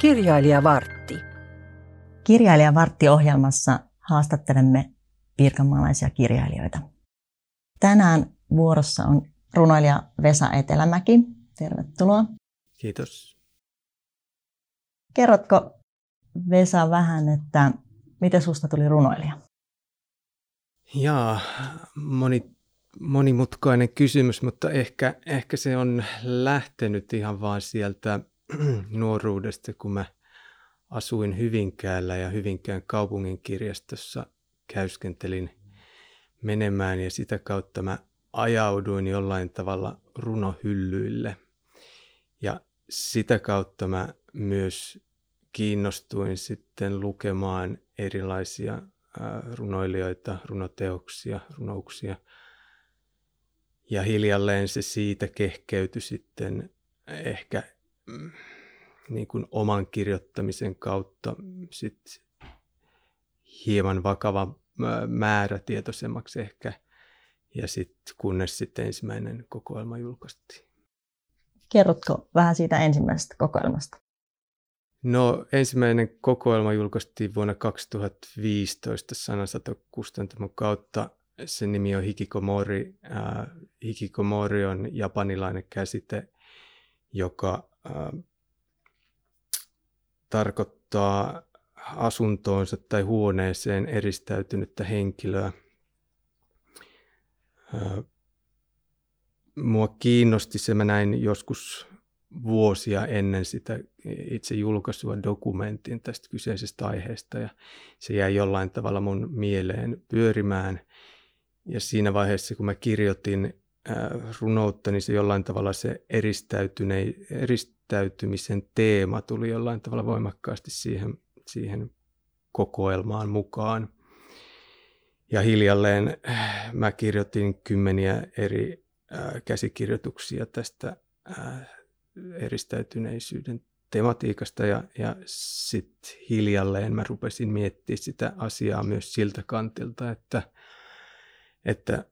Kirjailijavartti. Kirjailijavartti-ohjelmassa haastattelemme pirkanmaalaisia kirjailijoita. Tänään vuorossa on runoilija Vesa Etelämäki. Tervetuloa. Kiitos. Kerrotko, Vesa, vähän, että miten susta tuli runoilija? Monimutkainen kysymys, mutta ehkä se on lähtenyt ihan vaan sieltä nuoruudesta, kun mä asuin Hyvinkäällä ja Hyvinkään kaupungin kirjastossa käyskentelin menemään ja sitä kautta mä ajauduin jollain tavalla runohyllyille. Ja sitä kautta mä myös kiinnostuin sitten lukemaan erilaisia runoilijoita, runoteoksia, runouksia. Ja hiljalleen se siitä kehkeytyi sitten ehkä niin kuin oman kirjoittamisen kautta sit hieman vakava määrätietoisemmaksi ehkä. Ja sitten kunnes sitten ensimmäinen kokoelma julkaistiin. Kerrotko vähän siitä ensimmäisestä kokoelmasta? No, ensimmäinen kokoelma julkaistiin vuonna 2015 Sanasato-kustantamon kautta. Sen nimi on Hikikomori. Hikikomori on japanilainen käsite, joka tarkoittaa asuntoonsa tai huoneeseen eristäytynyttä henkilöä. Mua kiinnosti se, mä näin joskus vuosia ennen sitä itse julkaisua dokumentin tästä kyseisestä aiheesta ja se jäi jollain tavalla mun mieleen pyörimään. Ja siinä vaiheessa, kun mä kirjoitin runoutta, niin se jollain tavalla se eristäytymisen teema tuli jollain tavalla voimakkaasti siihen kokoelmaan mukaan. Ja hiljalleen mä kirjoitin 10 eri käsikirjoituksia tästä eristäytyneisyyden tematiikasta ja sitten hiljalleen mä rupesin miettimään sitä asiaa myös siltä kantilta, että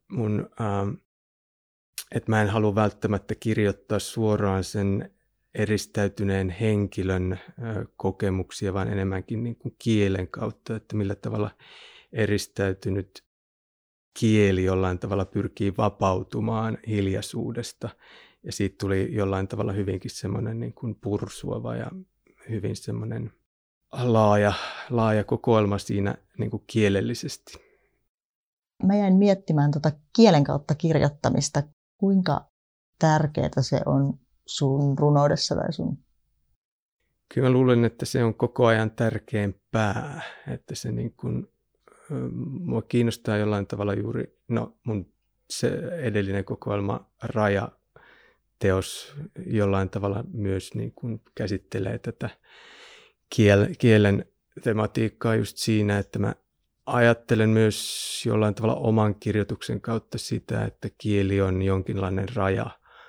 mä en halua välttämättä kirjoittaa suoraan sen eristäytyneen henkilön kokemuksia, vaan enemmänkin niin kuin kielen kautta, että millä tavalla eristäytynyt kieli jollain tavalla pyrkii vapautumaan hiljaisuudesta. Ja siitä tuli jollain tavalla hyvinkin semmoinen niin kuin pursuava ja hyvin semmoinen laaja kokoelma siinä niin kuin kielellisesti. Mä jäin miettimään kielen kautta kirjoittamista. Kuinka tärkeää se on sun runoudessa tai sun? Kyllä mä luulen, että se on koko ajan tärkeämpää. Että se niin kuin, mua kiinnostaa jollain tavalla juuri, mun se edellinen kokoelma Raja-teos jollain tavalla myös niin kuin käsittelee tätä kielen tematiikkaa just siinä, että mä ajattelen myös jollain tavalla oman kirjoituksen kautta sitä, että kieli on jonkinlainen raja,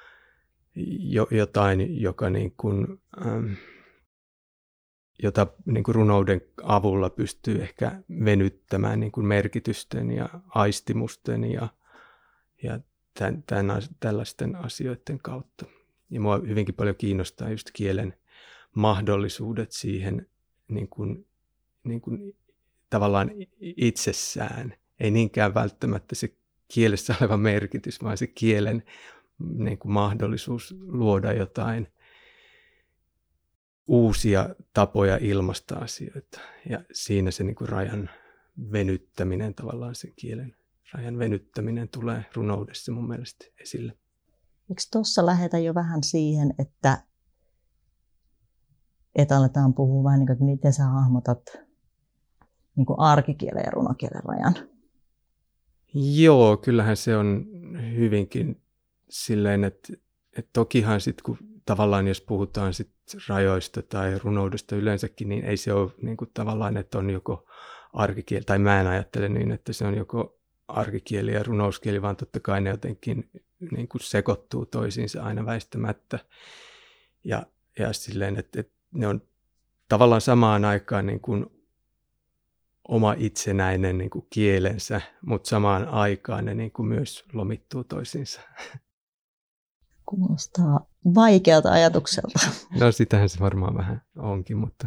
jotain, joka niin kuin, jota niin kuin runouden avulla pystyy ehkä venyttämään niin kuin merkitysten ja aistimusten ja tällaisten asioiden kautta. Ja mua hyvinkin paljon kiinnostaa just kielen mahdollisuudet siihen niin kuin tavallaan itsessään. Ei niinkään välttämättä se kielessä oleva merkitys, vaan se kielen niin kuin mahdollisuus luoda jotain uusia tapoja ilmaista asioita. Ja siinä se niin kuin rajan venyttäminen, tavallaan sen kielen rajan venyttäminen tulee runoudessa mun mielestä esille. Eikö tuossa lähetä jo vähän siihen, että aletaan puhua vähän niin kuin, että miten sä hahmotat niin kuin arkikielen ja runokielen rajan? Joo, kyllähän se on hyvinkin silleen, että tokihan sitten kun tavallaan jos puhutaan sit rajoista tai runoudesta yleensäkin, niin ei se ole niin kuin tavallaan, että on joko arkikieli, tai mä en ajattele niin, että se on joko arkikieli ja runouskieli, vaan totta kai ne jotenkin niin kuin sekoittuu toisiinsa aina väistämättä. Ja silleen, että ne on tavallaan samaan aikaan niin kuin oma itsenäinen niin kuin kielensä, mutta samaan aikaan ne niin kuin myös lomittuu toisiinsa. Kuulostaa vaikealta ajatukselta. No sitähän se varmaan vähän onkin, mutta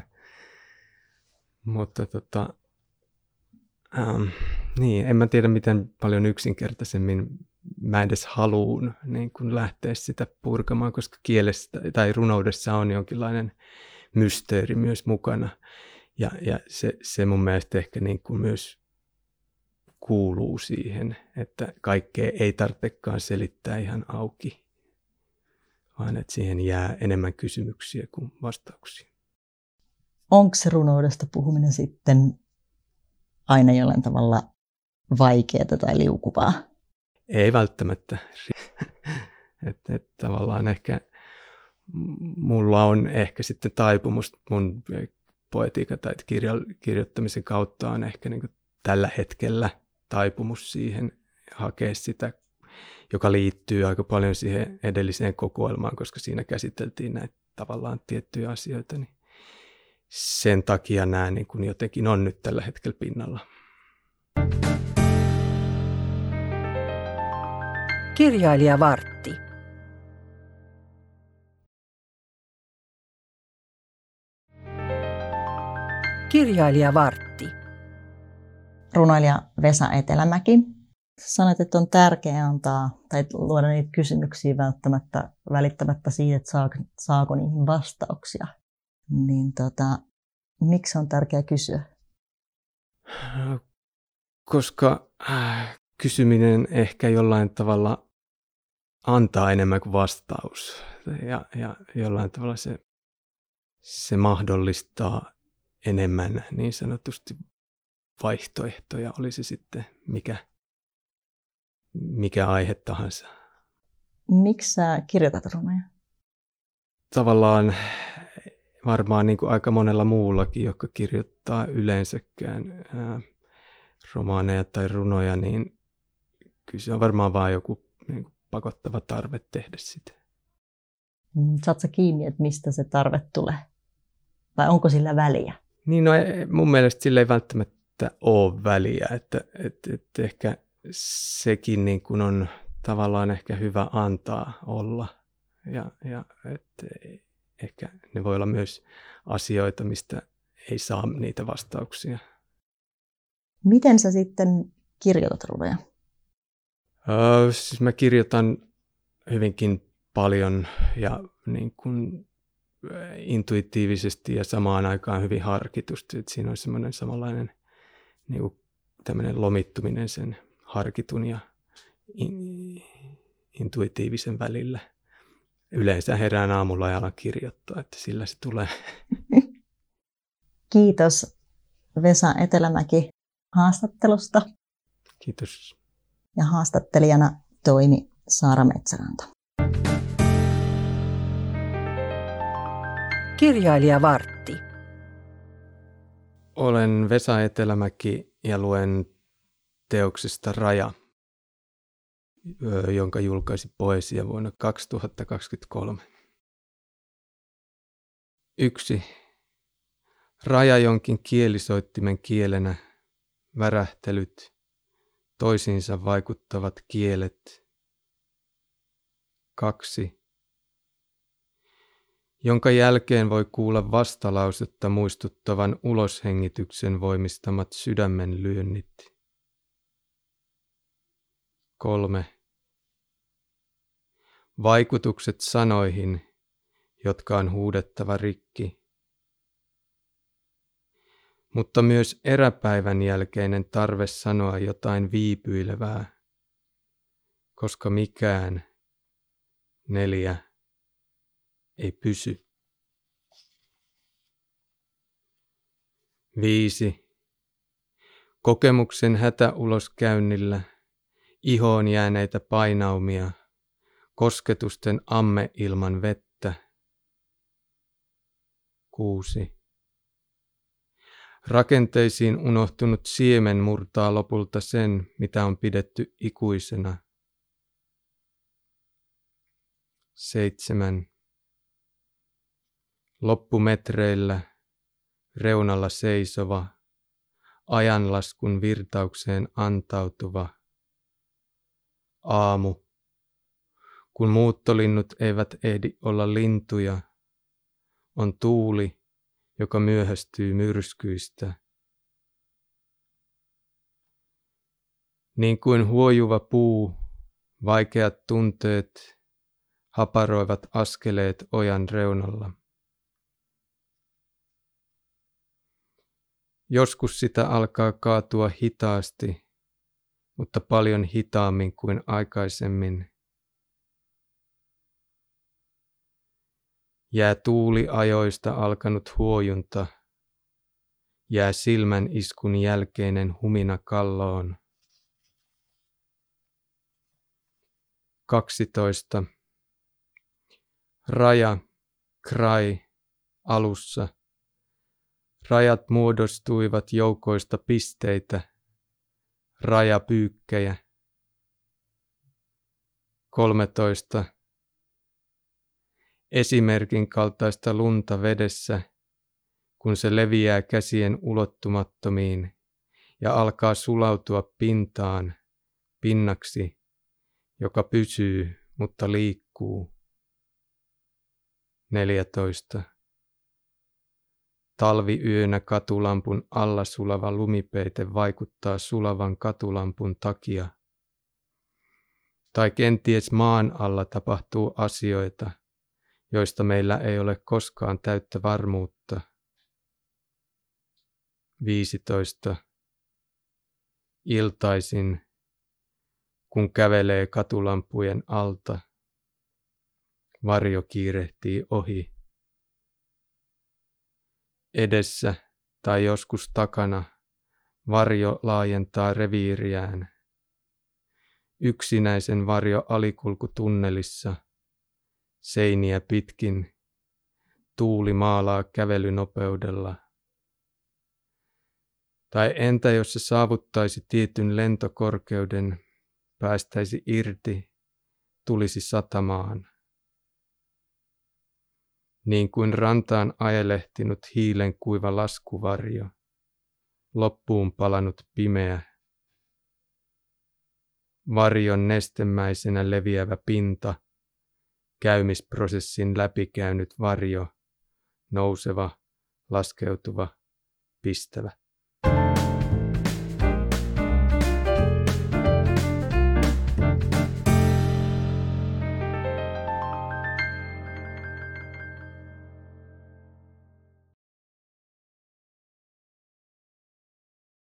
niin, en mä tiedä miten paljon yksinkertaisemmin mä edes haluun niin kun lähteä sitä purkamaan, koska kielessä tai runoudessa on jonkinlainen mysteeri myös mukana. Ja se mun mielestä ehkä niin kuin myös kuuluu siihen, että kaikkea ei tarvitsekaan selittää ihan auki, vaan että siihen jää enemmän kysymyksiä kuin vastauksia. Onko se runoudesta puhuminen sitten aina jollain tavalla vaikeaa tai liukuvaa? Ei välttämättä. että tavallaan ehkä mulla on ehkä sitten taipumus mun poetiikan tai kirjoittamisen kautta on ehkä niin kuin tällä hetkellä taipumus siihen hakea sitä, joka liittyy aika paljon siihen edelliseen kokoelmaan, koska siinä käsiteltiin näitä tavallaan tiettyjä asioita. Niin sen takia nämä niin kuin jotenkin on nyt tällä hetkellä pinnalla. Kirjailijavartti. Kirjailijavartti. Runoilija Vesa Etelämäki. Sanoit, että on tärkeää antaa tai luoda niitä kysymyksiä välittämättä siitä, että saako niihin vastauksia. Niin miksi on tärkeää kysyä? Koska kysyminen ehkä jollain tavalla antaa enemmän kuin vastaus. Ja jollain tavalla se mahdollistaa enemmän niin sanotusti vaihtoehtoja, oli se sitten mikä aihe tahansa. Miksi sä kirjoitat runoja? Tavallaan varmaan niin kuin aika monella muullakin, joka kirjoittaa yleensäkään romaaneja tai runoja, niin kyllä se on varmaan vaan joku niin kuin pakottava tarve tehdä sitä. Saat sä kiinni, että mistä se tarve tulee? Vai onko sillä väliä? Niin, no mun mielestä sillä ei välttämättä ole väliä, että ehkä sekin niin kuin on tavallaan ehkä hyvä antaa olla ja että ehkä ne voi olla myös asioita, mistä ei saa niitä vastauksia. Miten sä sitten kirjoitat runoja? Siis mä kirjoitan hyvinkin paljon ja niin kuin intuitiivisesti ja samaan aikaan hyvin harkitusti. Että siinä on semmoinen samanlainen niin kuin tämmöinen lomittuminen sen harkitun ja intuitiivisen välillä. Yleensä herään aamulla ja alan kirjoittaa, että sillä se tulee. Kiitos Vesa Etelämäki haastattelusta. Kiitos. Ja haastattelijana toimi Saara Metsäranta. Kirjailijavartti. Olen Vesa Etelämäki ja luen teoksesta Raja, jonka julkaisi Poesia vuonna 2023. 1. Raja jonkin kielisoittimen kielenä, värähtelyt, toisiinsa vaikuttavat kielet. 2. Jonka jälkeen voi kuulla vastalausetta muistuttavan uloshengityksen voimistamat sydämen lyönnit. 3. Vaikutukset sanoihin, jotka on huudettava rikki. Mutta myös eräpäivän jälkeinen tarve sanoa jotain viipyilevää, koska mikään, 4, ei pysy. 5. Kokemuksen hätäuloskäynnillä, ihoon jääneitä painaumia, kosketusten amme ilman vettä. 6. Rakenteisiin unohtunut siemen murtaa lopulta sen, mitä on pidetty ikuisena. 7. Loppumetreillä, reunalla seisova, ajanlaskun virtaukseen antautuva aamu, Kun muuttolinnut eivät ehdi olla lintuja, on tuuli, joka myöhästyy myrskyistä. Niin kuin huojuva puu, vaikeat tunteet haparoivat askeleet ojan reunalla. Joskus sitä alkaa kaatua hitaasti, mutta paljon hitaammin kuin aikaisemmin. Jää tuuliajoista alkanut huojunta, jää silmän iskun jälkeinen humina kalloon. 12. Raja, krai, alussa. Rajat muodostuivat joukoista pisteitä, rajapyykkejä. 13. Esimerkin kaltaista lunta vedessä, kun se leviää käsien ulottumattomiin ja alkaa sulautua pintaan, pinnaksi, joka pysyy, mutta liikkuu. 14. Talviyönä katulampun alla sulava lumipeite vaikuttaa sulavan katulampun takia. Tai kenties maan alla tapahtuu asioita, joista meillä ei ole koskaan täyttä varmuutta. 15. Iltaisin, kun kävelee katulampujen alta, varjo kiirehtii ohi. Edessä tai joskus takana varjo laajentaa reviiriään. Yksinäisen varjo alikulkutunnelissa, seiniä pitkin, tuuli maalaa kävelynopeudella. Tai entä jos se saavuttaisi tietyn lentokorkeuden, päästäisi irti, tulisi satamaan. Niin kuin rantaan ajelehtinut hiilen kuiva laskuvarjo, loppuun palanut pimeä, varjon nestemäisenä leviävä pinta, käymisprosessin läpikäynyt varjo, nouseva, laskeutuva, pistävä.